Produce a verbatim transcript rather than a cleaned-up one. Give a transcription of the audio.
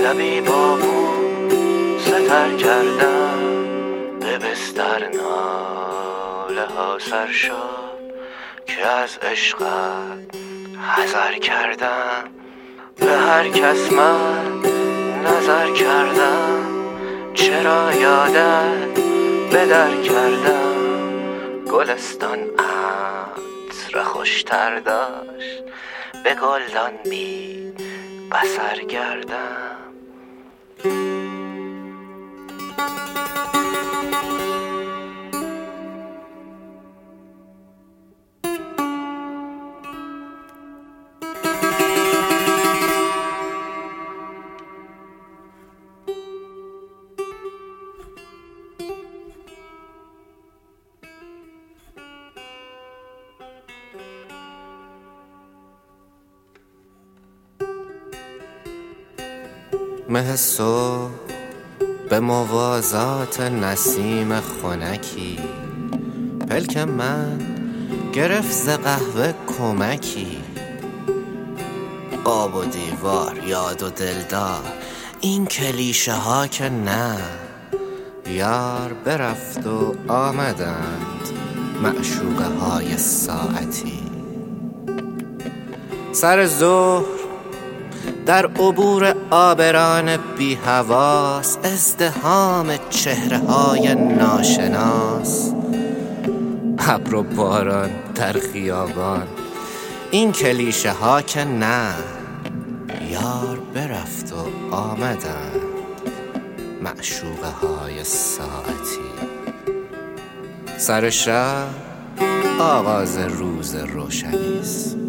شبی با بود ستر کردم، به بستر ناله ها سر شد که از عشقت حذر کردم. به هر کس من نظر کردم، چرا یادت به در کردم. گلستان عطر خوشتر داشت، به گلدان بی بصر گردم. مه صبح به موازات نسیم خنکی، پلک من گرفت ز قهوه کمکی. آب و دیوار، یاد و دلدار، این کلیشه ها که نه. یار برفت و آمدند معشوقه های ساعتی. سر ظهر در عبور آبران بی حواس، ازدحام چهره های ناشناس. ابر و باران در خیابان، این کلیشه ها که نه. یار برفت و آمدند معشوقه های ساعتی. سر شب آغاز روز روشنیست،